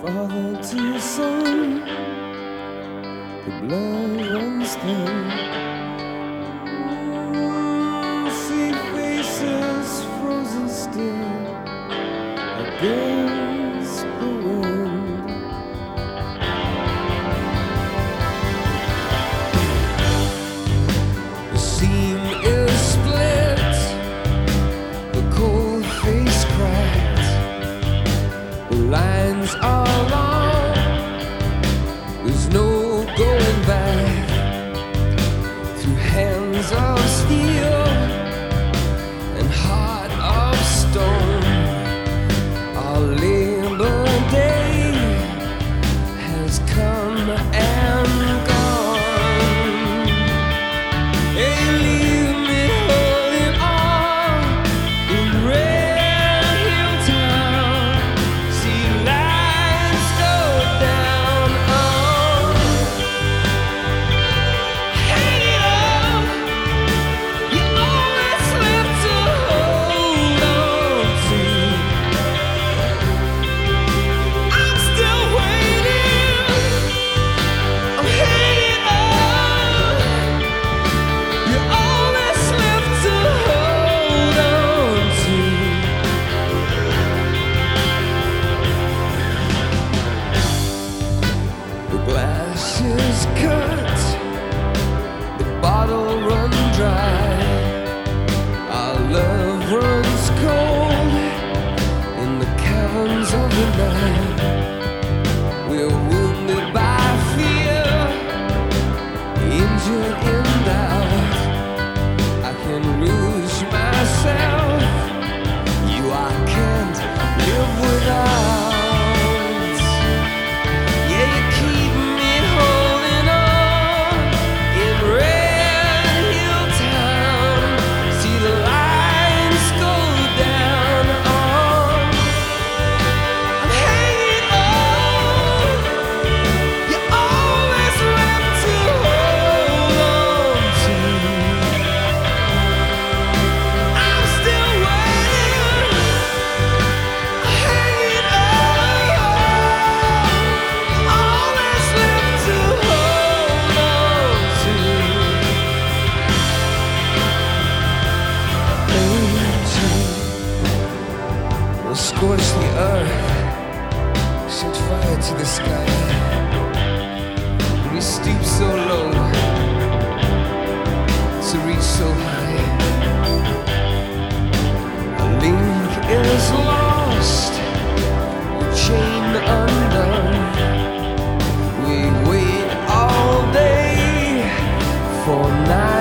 father to son, the blood runs thin. See faces frozen still against the wind. The seam is split, the cold face cracked, the lines are long, there's no going back. Through hands of steel and heart of stone, our Labor Day has come and gone. Hey, leave me holding on in Red Hill Town. See lights go down on. Hang it up, you always left to hold on to. I'm still waiting, I'm hanging up, you always left to hold on to. The glass is cut, the bottle run dry, our love runs cold in the caverns of the night. We're wounded by fear, injured in doubt. I can lose myself, you I can't live without. Yeah, you keep me holding on in Red Hill Town. See the lines go down on. I'm hanging on, you always left to hold on to. I'm still waiting, hanging on, always left to hold on to. Angel will scorch the earth, set fire to the sky. We stoop so low to reach so high. A link is lost, a chain undone. We wait all day for night.